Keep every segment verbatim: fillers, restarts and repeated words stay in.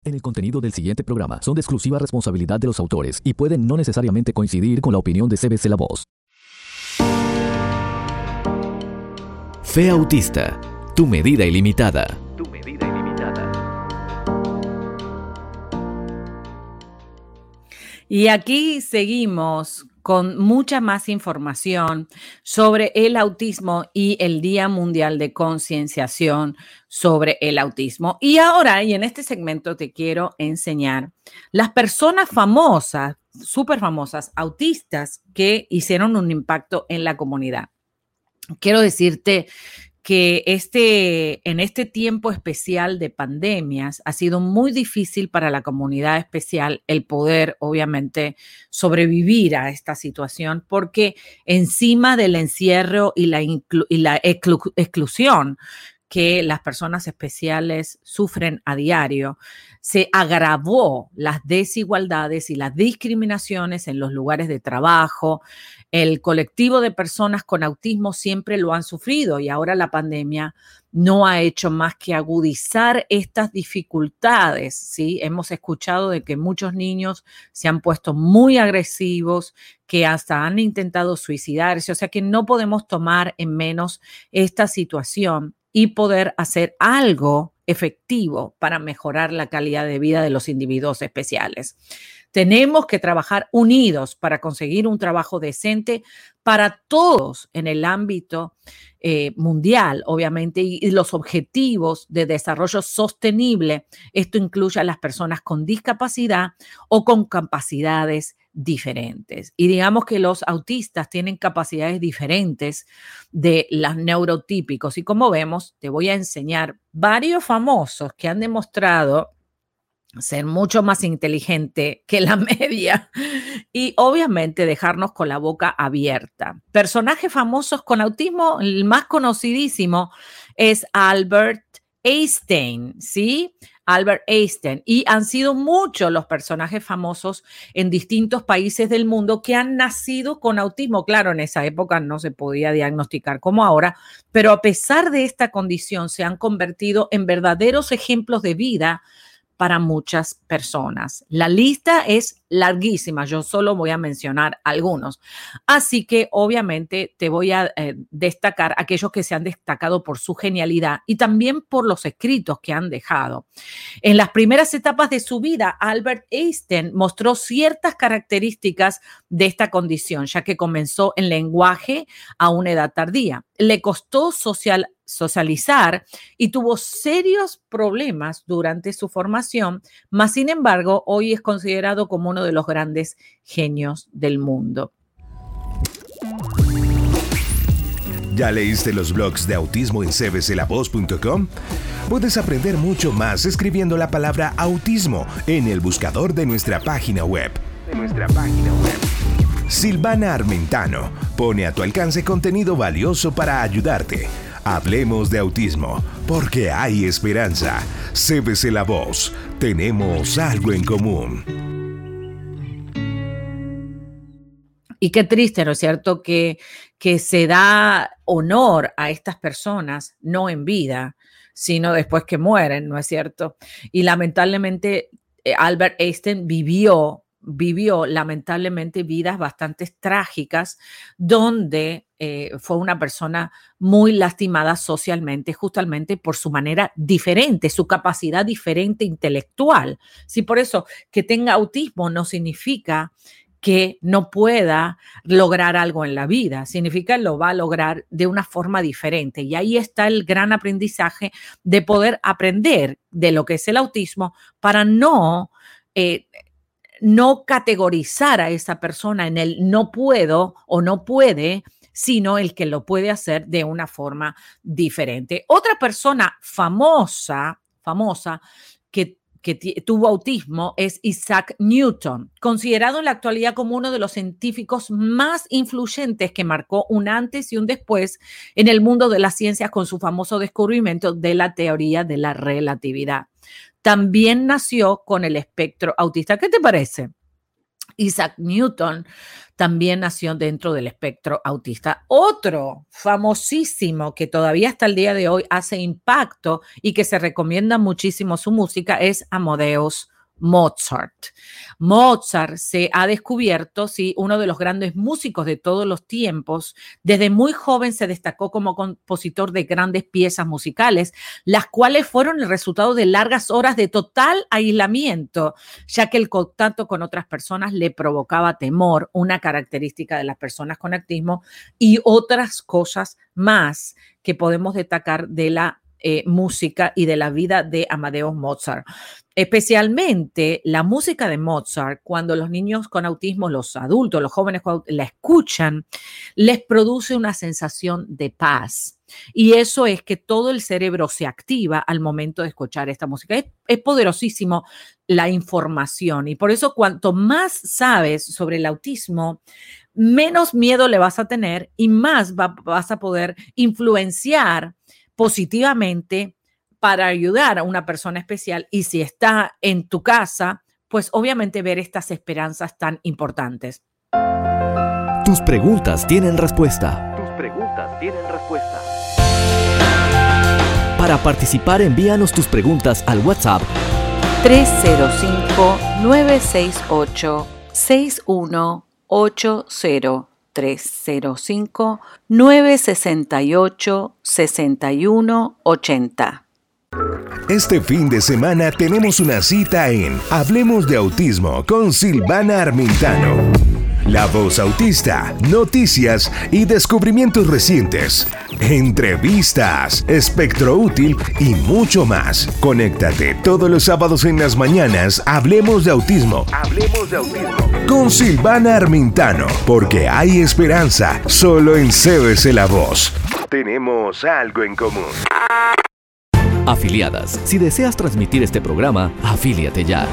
En el contenido del siguiente programa son de exclusiva responsabilidad de los autores y pueden no necesariamente coincidir con la opinión de C B C La Voz. Fe Autista, tu medida ilimitada. Tu medida ilimitada. Y aquí seguimos con mucha más información sobre el autismo y el Día Mundial de Concienciación sobre el Autismo. Y ahora, y en este segmento, te quiero enseñar las personas famosas, súper famosas, autistas, que hicieron un impacto en la comunidad. Quiero decirte que este, en este tiempo especial de pandemias ha sido muy difícil para la comunidad especial el poder, obviamente, sobrevivir a esta situación, porque encima del encierro y la, inclu- y la exclu- exclusión que las personas especiales sufren a diario, se agravó las desigualdades y las discriminaciones en los lugares de trabajo. El colectivo de personas con autismo siempre lo han sufrido y ahora la pandemia no ha hecho más que agudizar estas dificultades, ¿sí? Hemos escuchado de que muchos niños se han puesto muy agresivos, que hasta han intentado suicidarse, o sea que no podemos tomar en menos esta situación y poder hacer algo efectivo para mejorar la calidad de vida de los individuos especiales. Tenemos que trabajar unidos para conseguir un trabajo decente para todos en el ámbito eh, mundial, obviamente, y, y los objetivos de desarrollo sostenible. Esto incluye a las personas con discapacidad o con capacidades diferentes. Y digamos que los autistas tienen capacidades diferentes de los neurotípicos. Y como vemos, te voy a enseñar varios famosos que han demostrado ser mucho más inteligente que la media y obviamente dejarnos con la boca abierta. Personajes famosos con autismo, el más conocidísimo es Albert Einstein, ¿sí? Albert Einstein. Y han sido muchos los personajes famosos en distintos países del mundo que han nacido con autismo. Claro, en esa época no se podía diagnosticar como ahora, pero a pesar de esta condición se han convertido en verdaderos ejemplos de vida para muchas personas. La lista es larguísima, yo solo voy a mencionar algunos. Así que obviamente te voy a eh, destacar aquellos que se han destacado por su genialidad y también por los escritos que han dejado. En las primeras etapas de su vida, Albert Einstein mostró ciertas características de esta condición, ya que comenzó en lenguaje a una edad tardía. Le costó social socializar y tuvo serios problemas durante su formación, mas sin embargo hoy es considerado como uno de los grandes genios del mundo. ¿Ya leíste los blogs de autismo en c b c la voz punto com? Puedes aprender mucho más escribiendo la palabra autismo en el buscador de nuestra página web. De nuestra página web. Silvana Armentano pone a tu alcance contenido valioso para ayudarte. Hablemos de autismo, porque hay esperanza. C B C La Voz, tenemos algo en común. Y qué triste, ¿no es cierto?, que, que se da honor a estas personas, no en vida, sino después que mueren, ¿no es cierto? Y lamentablemente Albert Einstein vivió vivió lamentablemente vidas bastante trágicas donde eh, fue una persona muy lastimada socialmente justamente por su manera diferente, su capacidad diferente intelectual. Sí, por eso que tenga autismo no significa que no pueda lograr algo en la vida, significa que lo va a lograr de una forma diferente. Y ahí está el gran aprendizaje de poder aprender de lo que es el autismo para no... Eh, no categorizar a esa persona en el no puedo o no puede, sino el que lo puede hacer de una forma diferente. Otra persona famosa, famosa que, que t- tuvo autismo es Isaac Newton, considerado en la actualidad como uno de los científicos más influyentes que marcó un antes y un después en el mundo de las ciencias con su famoso descubrimiento de la teoría de la relatividad. También nació con el espectro autista. ¿Qué te parece? Isaac Newton también nació dentro del espectro autista. Otro famosísimo que todavía hasta el día de hoy hace impacto y que se recomienda muchísimo su música es Amadeus Mozart. Mozart se ha descubierto, sí, uno de los grandes músicos de todos los tiempos. Desde muy joven se destacó como compositor de grandes piezas musicales, las cuales fueron el resultado de largas horas de total aislamiento, ya que el contacto con otras personas le provocaba temor, una característica de las personas con autismo, y otras cosas más que podemos destacar de la Eh, música y de la vida de Amadeus Mozart. Especialmente la música de Mozart, cuando los niños con autismo, los adultos, los jóvenes la escuchan, les produce una sensación de paz. Y eso es que todo el cerebro se activa al momento de escuchar esta música. Es, es poderosísimo la información y por eso cuanto más sabes sobre el autismo, menos miedo le vas a tener y más va, vas a poder influenciar positivamente para ayudar a una persona especial, y si está en tu casa, pues obviamente ver estas esperanzas tan importantes. Tus preguntas tienen respuesta. Tus preguntas tienen respuesta. Para participar, envíanos tus preguntas al WhatsApp tres cero cinco, nueve seis ocho, seis uno ocho cero. tres cero cinco, nueve seis ocho, seis uno ocho cero. Este fin de semana tenemos una cita en Hablemos de Autismo con Silvana Armentano. La voz autista, noticias y descubrimientos recientes, entrevistas, espectro útil y mucho más. Conéctate todos los sábados en las mañanas. Hablemos de Autismo. Hablemos de Autismo. Con Silvana Armentano, porque hay esperanza solo en C B C La Voz. Tenemos algo en común. Afiliadas. Si deseas transmitir este programa, afíliate ya.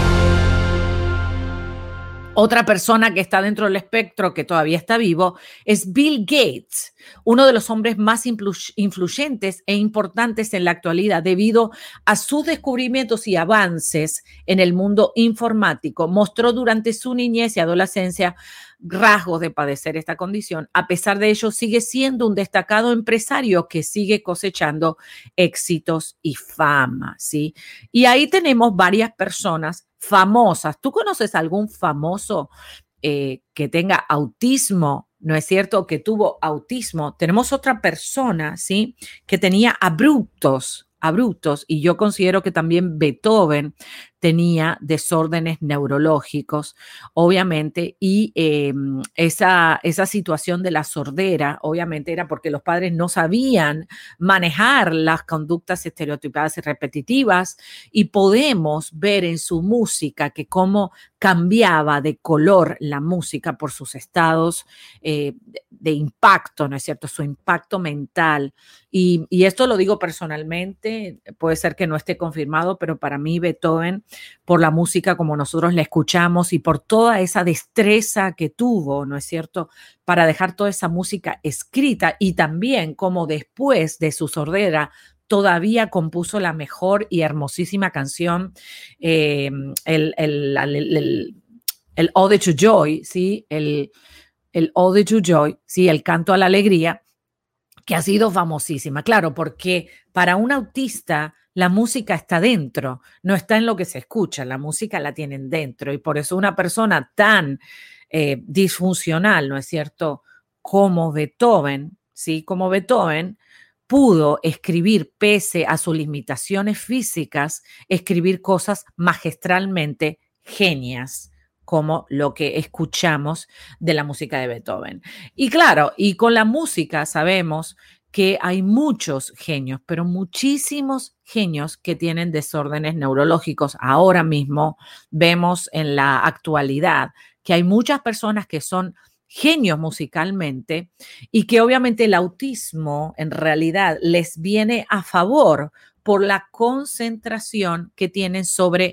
Otra persona que está dentro del espectro, que todavía está vivo, es Bill Gates, uno de los hombres más influ- influyentes e importantes en la actualidad debido a sus descubrimientos y avances en el mundo informático. Mostró durante su niñez y adolescencia rasgos de padecer esta condición. A pesar de ello, sigue siendo un destacado empresario que sigue cosechando éxitos y fama, ¿sí? Y ahí tenemos varias personas famosas. ¿Tú conoces algún famoso eh, que tenga autismo? ¿No es cierto? Que tuvo autismo. Tenemos otra persona, ¿sí? Que tenía abruptos, abruptos, y yo considero que también Beethoven tenía desórdenes neurológicos, obviamente, y eh, esa, esa situación de la sordera, obviamente, era porque los padres no sabían manejar las conductas estereotipadas y repetitivas, y podemos ver en su música que cómo cambiaba de color la música por sus estados eh, de, de impacto, ¿no es cierto? Su impacto mental. Y, y esto lo digo personalmente, puede ser que no esté confirmado, pero para mí Beethoven, por la música como nosotros la escuchamos y por toda esa destreza que tuvo, ¿no es cierto?, para dejar toda esa música escrita, y también como después de su sordera todavía compuso la mejor y hermosísima canción, eh, el, el, el, el, el Ode to Joy, ¿sí? El, el Ode to Joy, ¿sí? El canto a la alegría, que ha sido famosísima. Claro, porque para un autista la música está dentro, no está en lo que se escucha, la música la tienen dentro, y por eso una persona tan eh, disfuncional, ¿no es cierto?, como Beethoven, ¿sí? Como Beethoven pudo escribir, pese a sus limitaciones físicas, escribir cosas magistralmente genias, como lo que escuchamos de la música de Beethoven. Y claro, y con la música sabemos que hay muchos genios, pero muchísimos genios que tienen desórdenes neurológicos. Ahora mismo vemos en la actualidad que hay muchas personas que son genios musicalmente y que obviamente el autismo en realidad les viene a favor por la concentración que tienen sobre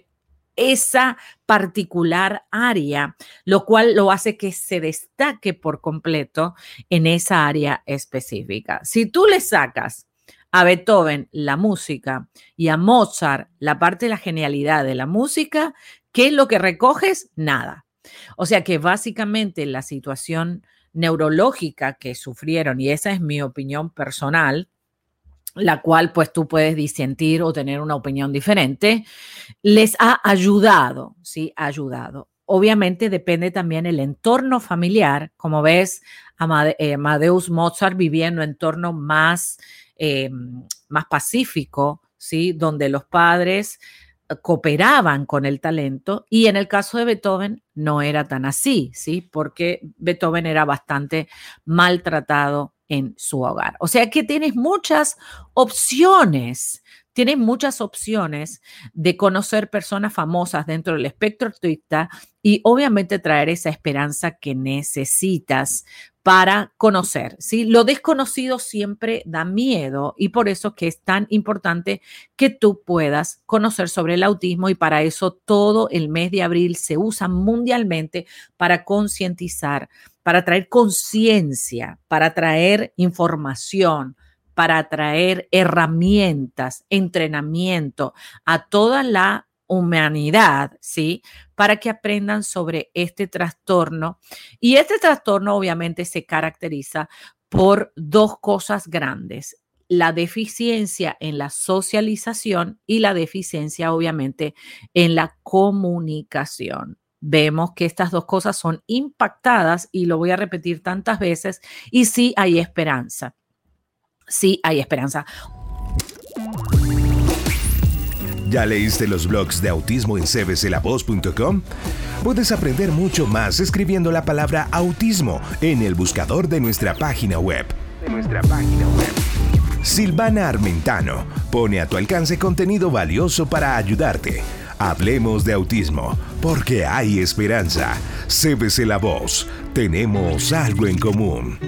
esa particular área, lo cual lo hace que se destaque por completo en esa área específica. Si tú le sacas a Beethoven la música y a Mozart la parte de la genialidad de la música, ¿qué es lo que recoges? Nada. O sea que básicamente la situación neurológica que sufrieron, y esa es mi opinión personal, la cual pues tú puedes disentir o tener una opinión diferente, les ha ayudado, ¿sí? Ha ayudado. Obviamente depende también el entorno familiar. Como ves, Amade- eh, Amadeus Mozart vivía en un entorno más, eh, más pacífico, ¿sí? Donde los padres eh, cooperaban con el talento, y en el caso de Beethoven no era tan así, ¿sí? Porque Beethoven era bastante maltratado en su hogar. O sea que tienes muchas opciones, tienes muchas opciones de conocer personas famosas dentro del espectro autista y obviamente traer esa esperanza que necesitas para conocer, ¿sí? Lo desconocido siempre da miedo, y por eso que es tan importante que tú puedas conocer sobre el autismo, y para eso todo el mes de abril se usa mundialmente para concientizar, para traer conciencia, para traer información, para traer herramientas, entrenamiento a toda la humanidad, ¿sí? Para que aprendan sobre este trastorno. Y este trastorno obviamente se caracteriza por dos cosas grandes: la deficiencia en la socialización y la deficiencia obviamente en la comunicación. Vemos que estas dos cosas son impactadas, y lo voy a repetir tantas veces, y sí hay esperanza. Sí hay esperanza. ¿Ya leíste los blogs de autismo en c b c la voz punto com? Puedes aprender mucho más escribiendo la palabra autismo en el buscador de nuestra página web. De nuestra página web. Silvana Armentano pone a tu alcance contenido valioso para ayudarte. Hablemos de autismo, porque hay esperanza. C B C La Voz. Tenemos algo en común.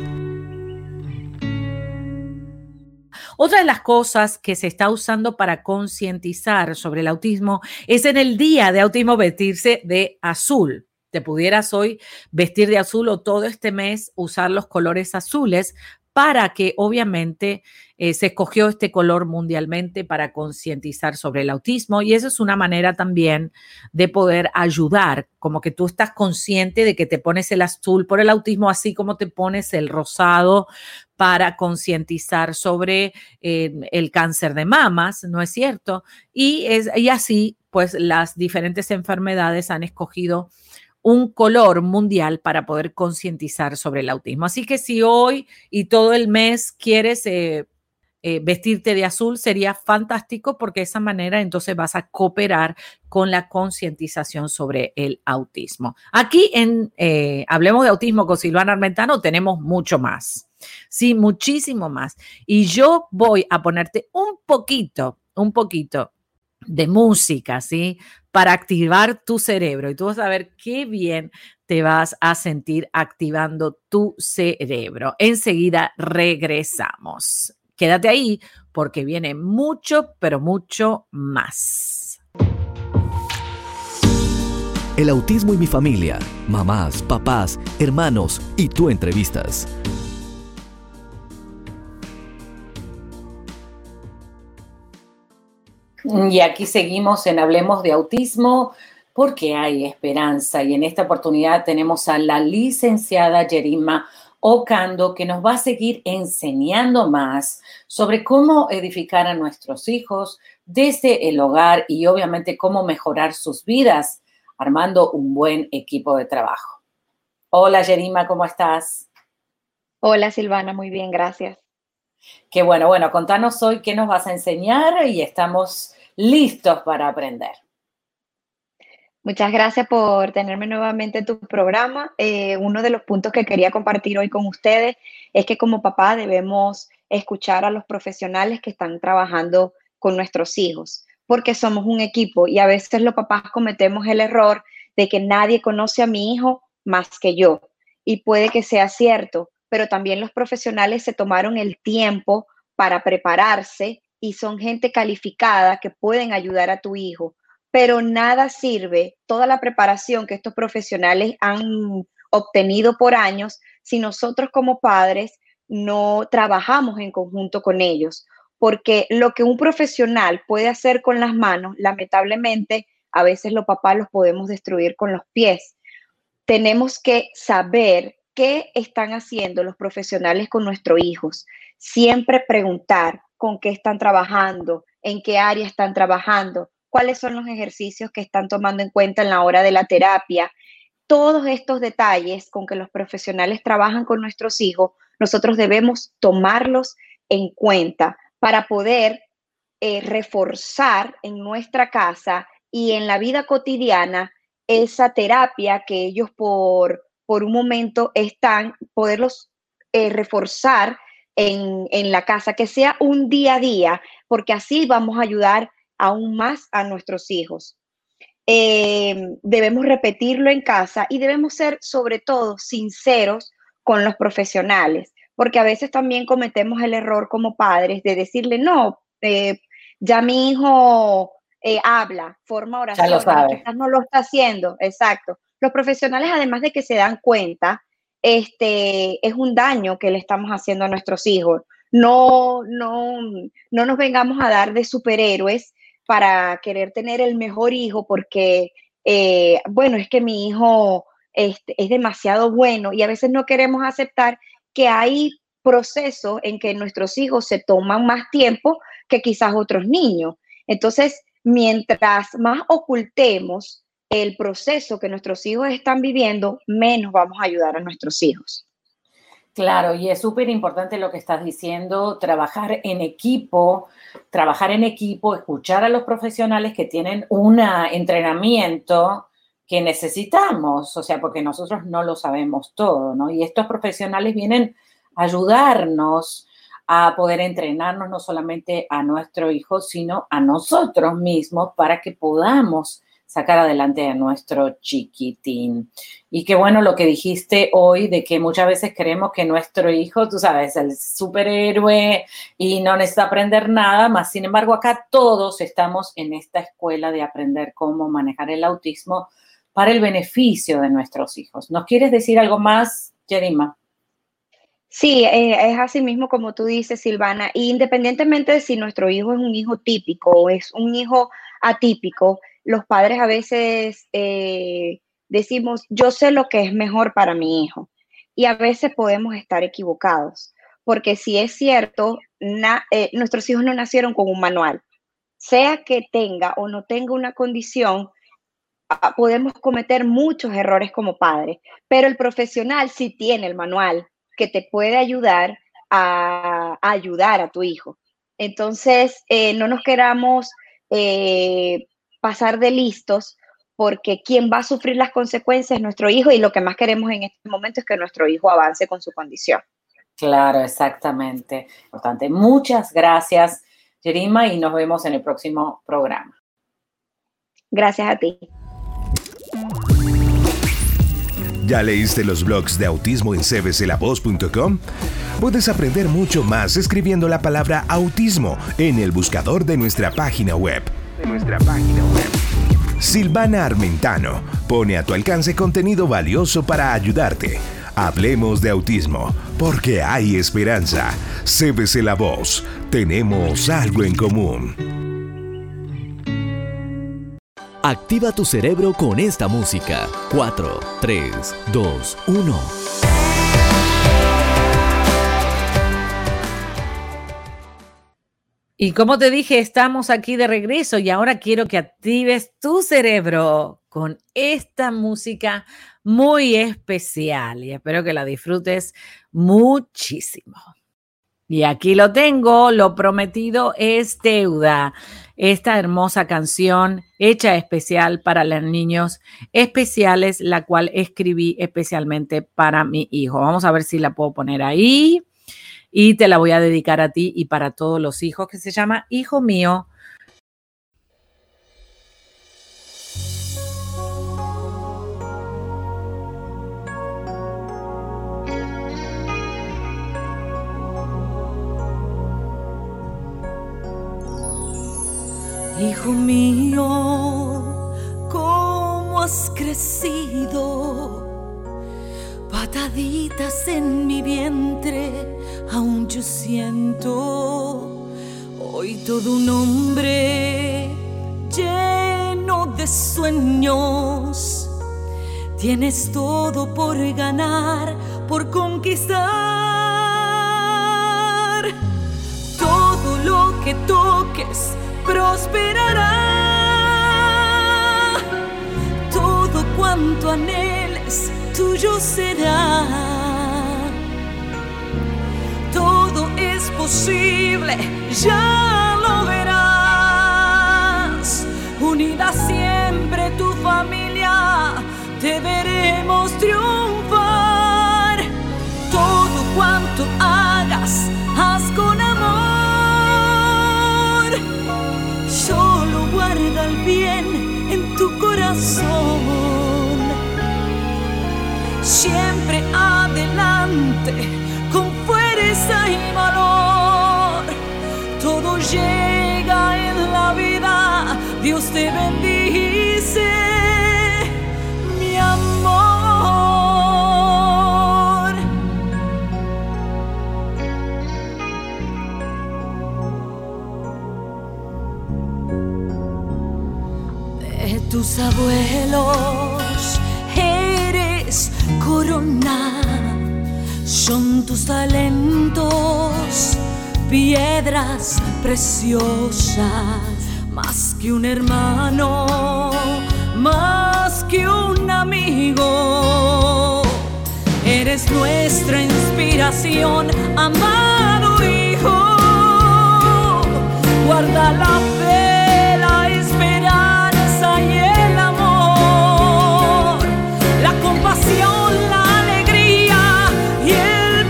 Otra de las cosas que se está usando para concientizar sobre el autismo es en el día de autismo vestirse de azul. Te pudieras hoy vestir de azul, o todo este mes usar los colores azules, para que obviamente eh, se escogió este color mundialmente para concientizar sobre el autismo, y eso es una manera también de poder ayudar, como que tú estás consciente de que te pones el azul por el autismo, así como te pones el rosado para concientizar sobre eh, el cáncer de mamas, ¿no es cierto? Y, es, y así, pues las diferentes enfermedades han escogido un color mundial para poder concientizar sobre el autismo. Así que si hoy y todo el mes quieres eh, eh, vestirte de azul, sería fantástico, porque de esa manera entonces vas a cooperar con la concientización sobre el autismo. Aquí en eh, Hablemos de Autismo con Silvana Armentano tenemos mucho más. Sí, muchísimo más. Y yo voy a ponerte un poquito, un poquito de música, ¿sí? Para activar tu cerebro, y tú vas a ver qué bien te vas a sentir activando tu cerebro. Enseguida regresamos. Quédate ahí, porque viene mucho, pero mucho más. El autismo y mi familia, mamás, papás, hermanos y tú entrevistas. Y aquí seguimos en Hablemos de Autismo, porque hay esperanza. Y en esta oportunidad tenemos a la licenciada Yerima Ocando, que nos va a seguir enseñando más sobre cómo edificar a nuestros hijos desde el hogar, y obviamente cómo mejorar sus vidas armando un buen equipo de trabajo. Hola Yerima, ¿cómo estás? Hola Silvana, muy bien, gracias. Qué bueno, bueno, contanos hoy qué nos vas a enseñar, y estamos listos para aprender. Muchas gracias por tenerme nuevamente en tu programa. Eh, uno de los puntos que quería compartir hoy con ustedes es que como papá debemos escuchar a los profesionales que están trabajando con nuestros hijos, porque somos un equipo, y a veces los papás cometemos el error de que nadie conoce a mi hijo más que yo, y puede que sea cierto, pero también los profesionales se tomaron el tiempo para prepararse y son gente calificada que pueden ayudar a tu hijo. Pero nada sirve toda la preparación que estos profesionales han obtenido por años si nosotros como padres no trabajamos en conjunto con ellos. Porque lo que un profesional puede hacer con las manos, lamentablemente, a veces los papás los podemos destruir con los pies. tenemos que saber qué están haciendo los profesionales con nuestros hijos. Siempre preguntar con qué están trabajando, en qué área están trabajando, cuáles son los ejercicios que están tomando en cuenta en la hora de la terapia. Todos estos detalles con que los profesionales trabajan con nuestros hijos, nosotros debemos tomarlos en cuenta para poder eh, reforzar en nuestra casa y en la vida cotidiana esa terapia que ellos por, por un momento están, poderlos eh, reforzar en, en la casa, que sea un día a día, porque así vamos a ayudar aún más a nuestros hijos. Eh, debemos repetirlo en casa y debemos ser sobre todo sinceros con los profesionales, porque a veces también cometemos el error como padres de decirle, no, eh, ya mi hijo eh, habla, forma oraciones, quizás no lo está haciendo, exacto. Los profesionales, además de que se dan cuenta, este, es un daño que le estamos haciendo a nuestros hijos. No, no, no nos vengamos a dar de superhéroes para querer tener el mejor hijo porque, eh, bueno, es que mi hijo este, es demasiado bueno y a veces no queremos aceptar que hay procesos en que nuestros hijos se toman más tiempo que quizás otros niños. Entonces, mientras más ocultemos el proceso que nuestros hijos están viviendo, menos vamos a ayudar a nuestros hijos. Claro, y es súper importante lo que estás diciendo, trabajar en equipo, trabajar en equipo, escuchar a los profesionales que tienen un entrenamiento que necesitamos, o sea, porque nosotros no lo sabemos todo, ¿no? Y estos profesionales vienen a ayudarnos a poder entrenarnos no solamente a nuestro hijo, sino a nosotros mismos para que podamos sacar adelante a nuestro chiquitín. Y qué bueno lo que dijiste hoy de que muchas veces creemos que nuestro hijo, tú sabes, el superhéroe y no necesita aprender nada más. Sin embargo, acá todos estamos en esta escuela de aprender cómo manejar el autismo para el beneficio de nuestros hijos. ¿Nos quieres decir algo más, Yerima? Sí, eh, es así mismo como tú dices, Silvana. Y independientemente de si nuestro hijo es un hijo típico o es un hijo atípico, los padres a veces eh, decimos, yo sé lo que es mejor para mi hijo. Y a veces podemos estar equivocados, porque si es cierto, na, eh, nuestros hijos no nacieron con un manual. Sea que tenga o no tenga una condición, podemos cometer muchos errores como padres, pero el profesional sí tiene el manual que te puede ayudar a, a ayudar a tu hijo. Entonces, eh, no nos queramos eh, pasar de listos, porque quien va a sufrir las consecuencias es nuestro hijo y lo que más queremos en este momento es que nuestro hijo avance con su condición. Claro, exactamente. Importante. Muchas gracias, Yerima, y nos vemos en el próximo programa. Gracias a ti. ¿Ya leíste los blogs de autismo en c b c la voz punto com? Puedes aprender mucho más escribiendo la palabra autismo en el buscador de nuestra página web. De nuestra página web. Silvana Armentano pone a tu alcance contenido valioso para ayudarte. Hablemos de autismo, porque hay esperanza. C B C La Voz. Tenemos algo en común. Activa tu cerebro con esta música. cuatro, tres, dos, uno. Y como te dije, estamos aquí de regreso y ahora quiero que actives tu cerebro con esta música muy especial y espero que la disfrutes muchísimo. Y aquí lo tengo, lo prometido es deuda. Esta hermosa canción hecha especial para los niños especiales, la cual escribí especialmente para mi hijo. Vamos a ver si la puedo poner ahí. Y te la voy a dedicar a ti y para todos los hijos, que se llama Hijo Mío. Hijo mío, ¿cómo has crecido? Pataditas en mi vientre, aún yo siento. Hoy todo un hombre lleno de sueños. Tienes todo por ganar, por conquistar. Todo lo que toques prosperará. Todo cuanto anheles tuyo será. Todo es posible, ya lo verás. Unida siempre tu familia, te veremos triunfar. Todo cuanto hagas, haz con amor. Solo guarda el bien en tu corazón. Siempre adelante, con fuerza y valor. Todo llega en la vida, Dios te bendice, mi amor. De tus abuelos eres corona, son tus talentos piedras preciosas. Más que un hermano, más que un amigo, eres nuestra inspiración, amado hijo. Guarda la fe, la esperanza y el amor, la compasión, la alegría y el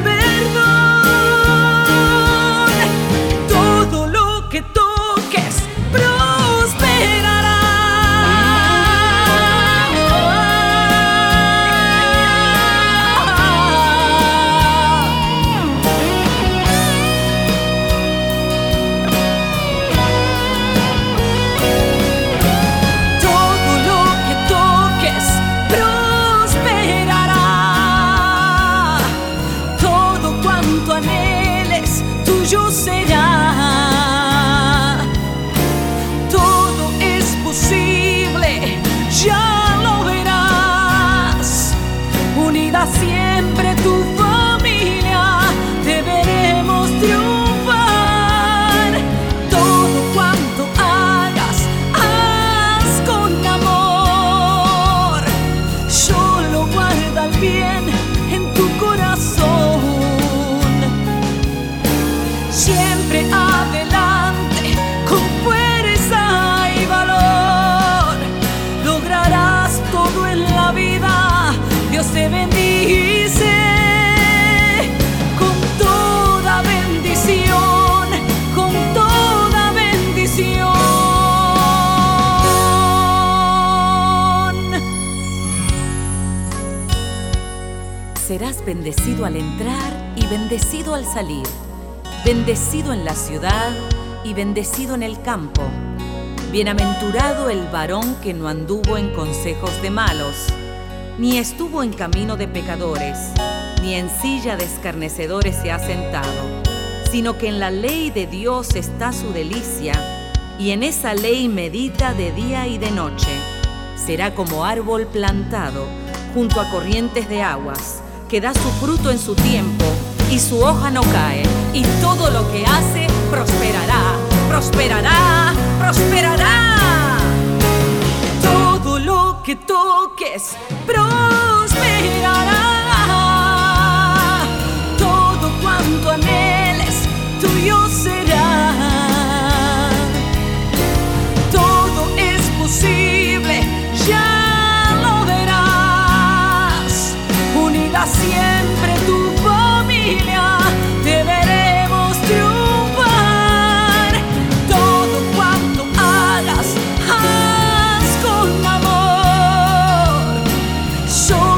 perdón. Todo lo que toques prosperará. Todo lo que toques prosperará. Todo cuanto anheles tuyo será. Ya lo verás. Unida siempre tu familia, te veremos triunfar. Todo cuanto hagas, haz con amor. Solo guarda el bien en tu corazón. Siempre adelante, con fuerza y valor. Lograrás todo en la vida, Dios te bendice con toda bendición, con toda bendición. Serás bendecido al entrar y bendecido al salir, bendecido en la ciudad y bendecido en el campo. Bienaventurado el varón que no anduvo en consejos de malos, ni estuvo en camino de pecadores, ni en silla de escarnecedores se ha sentado, sino que en la ley de Dios está su delicia, y en esa ley medita de día y de noche. Será como árbol plantado junto a corrientes de aguas, que da su fruto en su tiempo, y su hoja no cae, y todo lo que hace prosperará. Prosperará, prosperará. Todo lo que toques prosperará. Todo cuanto anheles tuyo será. Todo es posible, ya lo verás. Unida siempre tu familia, te veremos triunfar. Haz con amor. So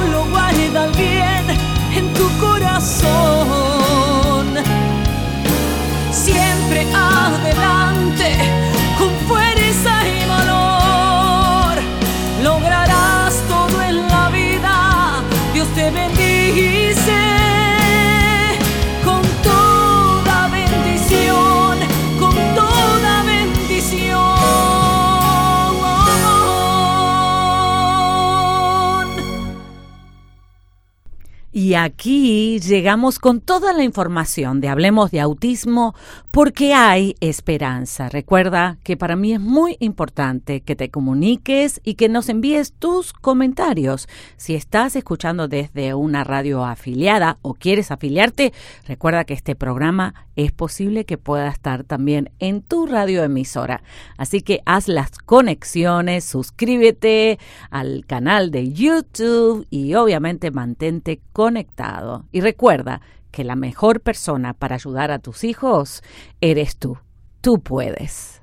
Y aquí llegamos con toda la información de Hablemos de Autismo porque hay esperanza. Recuerda que para mí es muy importante que te comuniques y que nos envíes tus comentarios. Si estás escuchando desde una radio afiliada o quieres afiliarte, recuerda que este programa es posible que pueda estar también en tu radioemisora. Así que haz las conexiones, suscríbete al canal de YouTube y obviamente mantente conectado. Y recuerda que la mejor persona para ayudar a tus hijos eres tú. Tú puedes.